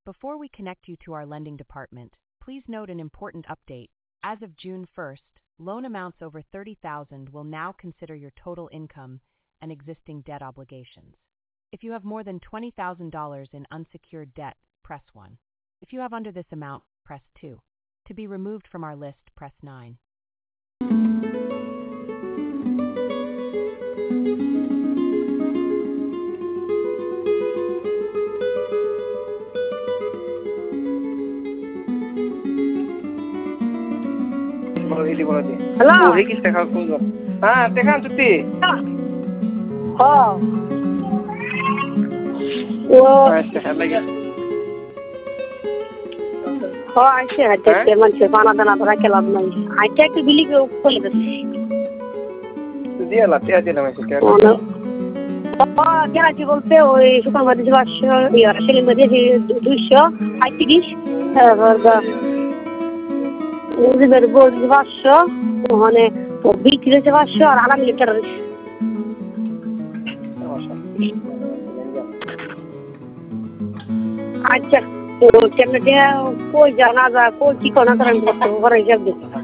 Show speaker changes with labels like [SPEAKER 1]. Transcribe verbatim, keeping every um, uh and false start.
[SPEAKER 1] Before we connect you to our lending department, please note an important update. As of June first, loan amounts over thirty thousand dollars will now consider your total income and existing debt obligations. If you have more than twenty thousand dollars in unsecured debt, press one. If you have under this amount, press two. To be removed from our list, press nine.
[SPEAKER 2] Hello. Ah, tekan tutti.
[SPEAKER 3] Oh. Oh. Oh, I see. I take the money. Fana dana dana ke lab nahi. I take the bill ke upar le desi.
[SPEAKER 2] Dia lah, dia dia namanya sekian.
[SPEAKER 3] Oh, oh, dia lagi bolte. Oh, suka mati jelas. Ya, sini mati sih dusya. I tiris. Berda. Ini berbo jelas. Oh, ne. Oh, bitir jelas. Or alam liter. अच्छा तो क्या मैं क्या कोई जाना था कोई की कोना तरह का तो वह रह गया